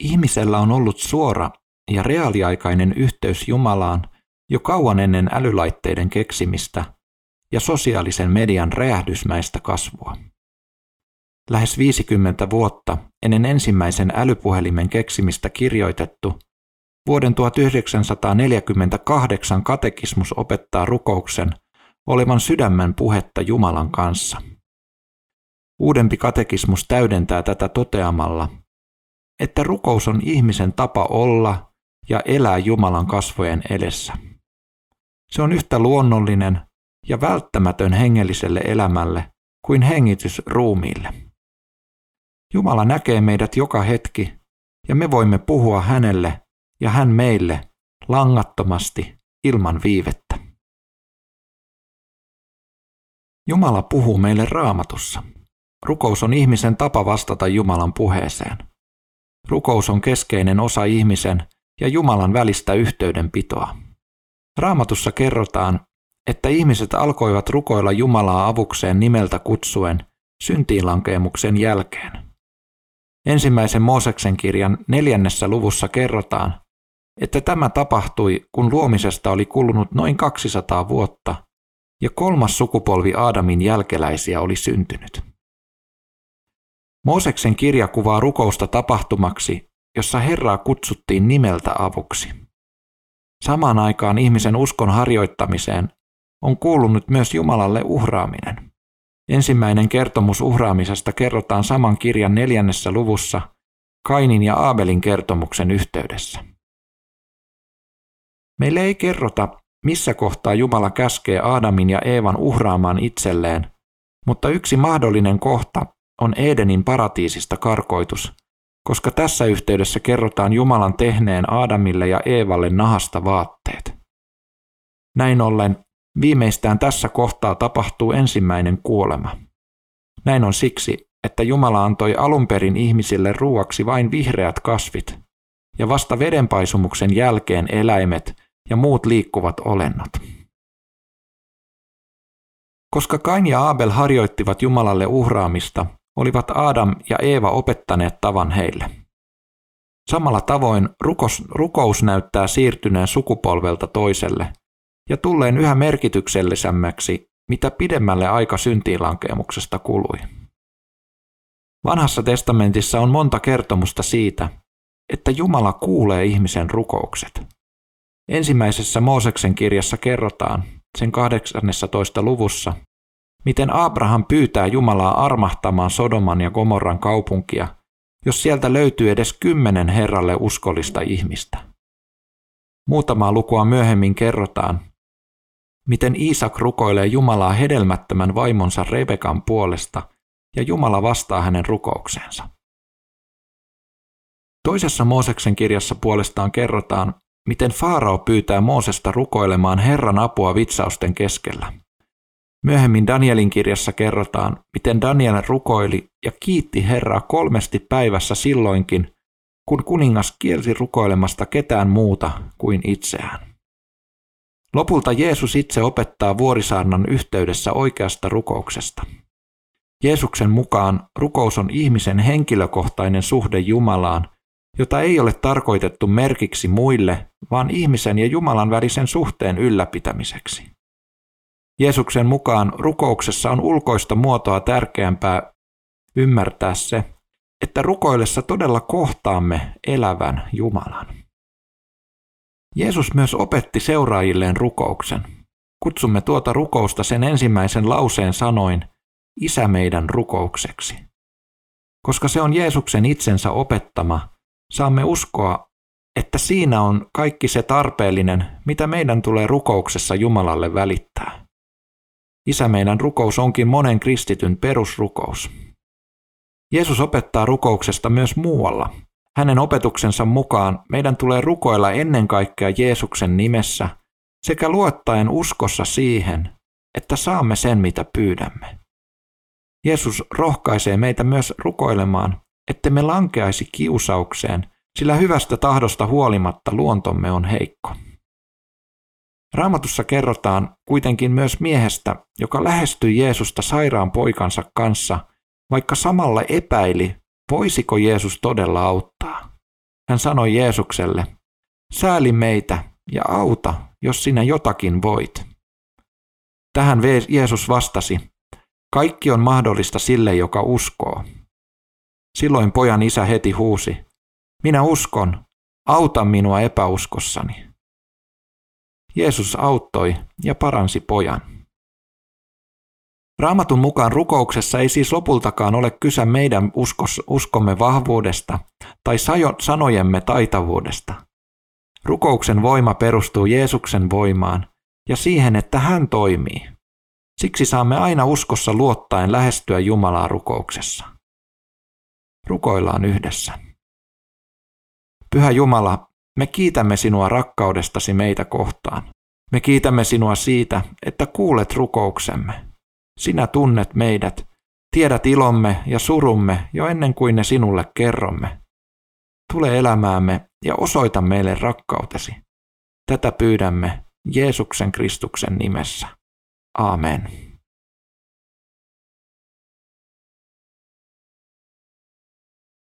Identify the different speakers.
Speaker 1: Ihmisellä on ollut suora ja reaaliaikainen yhteys Jumalaan jo kauan ennen älylaitteiden keksimistä ja sosiaalisen median räjähdysmäistä kasvua. Lähes 50 vuotta ennen ensimmäisen älypuhelimen keksimistä kirjoitettu, vuoden 1948 katekismus opettaa rukouksen olevan sydämen puhetta Jumalan kanssa. Uudempi katekismus täydentää tätä toteamalla, että rukous on ihmisen tapa olla ja elää Jumalan kasvojen edessä. Se on yhtä luonnollinen ja välttämätön hengelliselle elämälle kuin hengitys ruumiille. Jumala näkee meidät joka hetki ja me voimme puhua hänelle ja hän meille langattomasti ilman viivettä. Jumala puhuu meille Raamatussa. Rukous on ihmisen tapa vastata Jumalan puheeseen. Rukous on keskeinen osa ihmisen ja Jumalan välistä yhteydenpitoa. Raamatussa kerrotaan, että ihmiset alkoivat rukoilla Jumalaa avukseen nimeltä kutsuen syntiinlankeemuksen jälkeen. Ensimmäisen Mooseksen kirjan 4. luvussa kerrotaan, että tämä tapahtui, kun luomisesta oli kulunut noin 200 vuotta ja 3. sukupolvi Aadamin jälkeläisiä oli syntynyt. Mooseksen kirja kuvaa rukousta tapahtumaksi, jossa Herraa kutsuttiin nimeltä avuksi. Samaan aikaan ihmisen uskon harjoittamiseen on kuulunut myös Jumalalle uhraaminen. Ensimmäinen kertomus uhraamisesta kerrotaan saman kirjan 4. luvussa Kainin ja Aabelin kertomuksen yhteydessä. Meille ei kerrota, missä kohtaa Jumala käskee Aadamin ja Eevan uhraamaan itselleen, mutta yksi mahdollinen kohta on Edenin paratiisista karkoitus, koska tässä yhteydessä kerrotaan Jumalan tehneen Aadamille ja Eevalle nahasta vaatteet. Näin ollen viimeistään tässä kohtaa tapahtuu ensimmäinen kuolema. Näin on siksi, että Jumala antoi alun perin ihmisille ruuaksi vain vihreät kasvit, ja vasta vedenpaisumuksen jälkeen eläimet ja muut liikkuvat olennot. Koska Kain ja Aabel harjoittivat Jumalalle uhraamista, olivat Aadam ja Eeva opettaneet tavan heille. Samalla tavoin rukous näyttää siirtyneen sukupolvelta toiselle ja tulleen yhä merkityksellisemmäksi, mitä pidemmälle aika syntiinlankeemuksesta kului. Vanhassa testamentissa on monta kertomusta siitä, että Jumala kuulee ihmisen rukoukset. Ensimmäisessä Mooseksen kirjassa kerrotaan, sen 18. luvussa, miten Abraham pyytää Jumalaa armahtamaan Sodoman ja Gomorran kaupunkia, jos sieltä löytyy edes 10 Herralle uskollista ihmistä. Muutamaa lukua myöhemmin kerrotaan, miten Iisak rukoilee Jumalaa hedelmättömän vaimonsa Rebekan puolesta ja Jumala vastaa hänen rukoukseensa. Toisessa Mooseksen kirjassa puolestaan kerrotaan, miten Faarao pyytää Moosesta rukoilemaan Herran apua vitsausten keskellä. Myöhemmin Danielin kirjassa kerrotaan, miten Daniel rukoili ja kiitti Herraa 3 päivässä silloinkin, kun kuningas kielsi rukoilemasta ketään muuta kuin itseään. Lopulta Jeesus itse opettaa vuorisaarnan yhteydessä oikeasta rukouksesta. Jeesuksen mukaan rukous on ihmisen henkilökohtainen suhde Jumalaan, jota ei ole tarkoitettu merkiksi muille, vaan ihmisen ja Jumalan välisen suhteen ylläpitämiseksi. Jeesuksen mukaan rukouksessa on ulkoista muotoa tärkeämpää ymmärtää se, että rukoillessa todella kohtaamme elävän Jumalan. Jeesus myös opetti seuraajilleen rukouksen. Kutsumme tuota rukousta sen ensimmäisen lauseen sanoin, Isä meidän rukoukseksi. Koska se on Jeesuksen itsensä opettama, saamme uskoa, että siinä on kaikki se tarpeellinen, mitä meidän tulee rukouksessa Jumalalle välittää. Isä meidän rukous onkin monen kristityn perusrukous. Jeesus opettaa rukouksesta myös muualla. Hänen opetuksensa mukaan meidän tulee rukoilla ennen kaikkea Jeesuksen nimessä sekä luottaen uskossa siihen, että saamme sen mitä pyydämme. Jeesus rohkaisee meitä myös rukoilemaan, ettemme lankeaisi kiusaukseen, sillä hyvästä tahdosta huolimatta luontomme on heikko. Raamatussa kerrotaan kuitenkin myös miehestä, joka lähestyi Jeesusta sairaan poikansa kanssa, vaikka samalla epäili, voisiko Jeesus todella auttaa. Hän sanoi Jeesukselle, sääli meitä ja auta, jos sinä jotakin voit. Tähän Jeesus vastasi, kaikki on mahdollista sille, joka uskoo. Silloin pojan isä heti huusi, minä uskon, auta minua epäuskossani. Jeesus auttoi ja paransi pojan. Raamatun mukaan rukouksessa ei siis lopultakaan ole kyse meidän uskomme vahvuudesta tai sanojemme taitavuudesta. Rukouksen voima perustuu Jeesuksen voimaan ja siihen, että hän toimii. Siksi saamme aina uskossa luottaen lähestyä Jumalaa rukouksessa. Rukoillaan yhdessä. Pyhä Jumala, me kiitämme sinua rakkaudestasi meitä kohtaan. Me kiitämme sinua siitä, että kuulet rukouksemme. Sinä tunnet meidät, tiedät ilomme ja surumme jo ennen kuin ne sinulle kerromme. Tule elämäämme ja osoita meille rakkautesi. Tätä pyydämme Jeesuksen Kristuksen nimessä. Aamen.